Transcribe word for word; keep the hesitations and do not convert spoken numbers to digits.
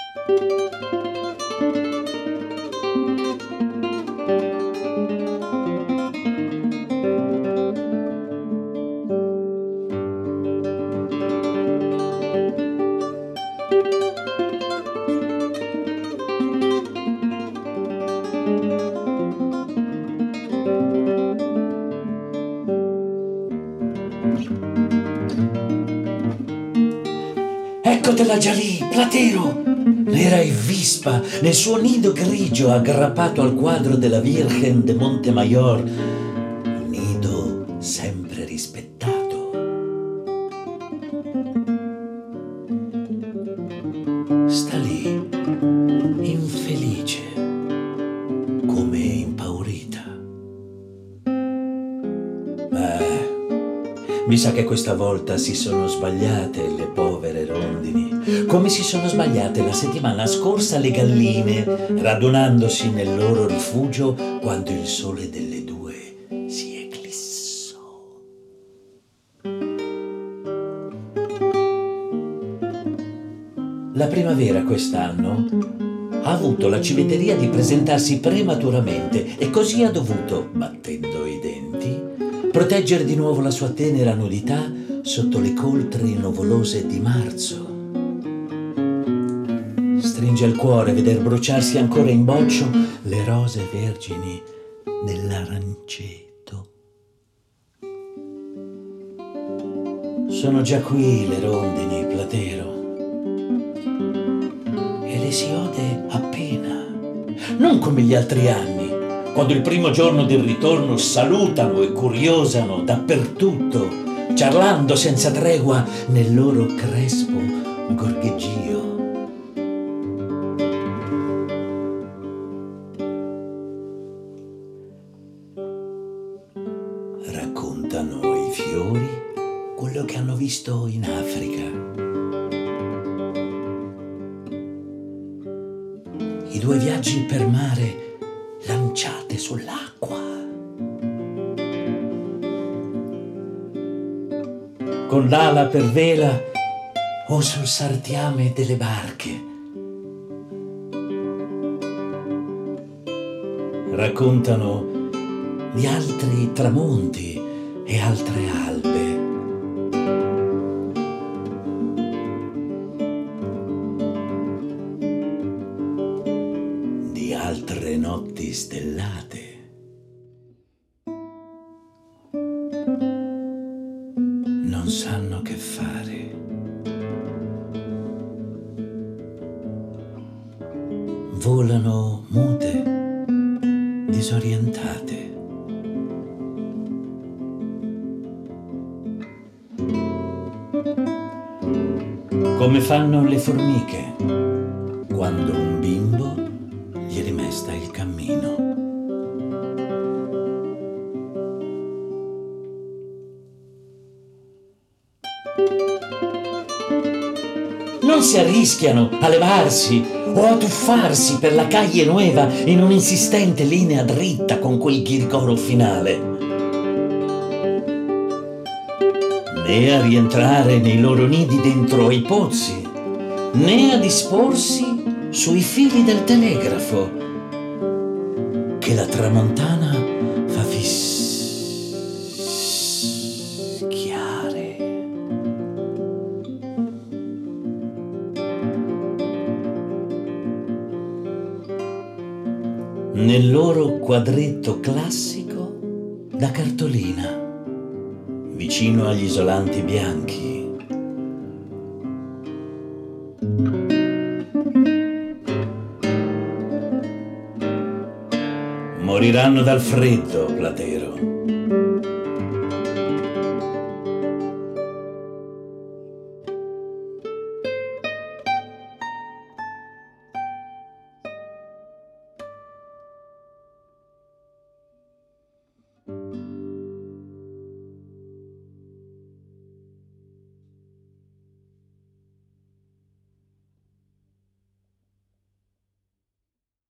Eccotela già lì, Platero! Nera e vispa, nel suo nido grigio aggrappato al quadro della Virgen de Montemayor, nido sempre rispettato. Sta lì, infelice, come impaurita. Beh, mi sa che questa volta si sono sbagliate le povere rondini, come si sono sbagliate la settimana scorsa le galline, radunandosi nel loro rifugio quando il sole delle due si eclissò. La primavera quest'anno ha avuto la civetteria di presentarsi prematuramente e così ha dovuto, battendo i denti, proteggere di nuovo la sua tenera nudità sotto le coltri nuvolose di marzo. Stringe il cuore veder bruciarsi ancora in boccio le rose vergini dell'aranceto. Sono già qui le rondini, Platero, e le si ode appena, non come gli altri anni, quando il primo giorno del ritorno salutano e curiosano dappertutto, ciarlando senza tregua nel loro crespo gorgheggio. Raccontano i fiori quello che hanno visto in Africa. I due viaggi per mare lanciate sull'acqua. Con l'ala per vela o sul sartiame delle barche. Raccontano di altri tramonti e altre albe. Di altre notti stellate. Non sanno che fare. Volano mute, disorientate. Come fanno le formiche quando un bimbo gli rimesta il cammino. Non si arrischiano a levarsi o a tuffarsi per la calle nueva in un'insistente linea dritta con quel ghirigoro finale, né a rientrare nei loro nidi dentro ai pozzi, né a disporsi sui fili del telegrafo che la tramontana fa fischiare. Nel loro quadretto classico da cartolina, vicino agli isolanti bianchi. Moriranno dal freddo, Platero.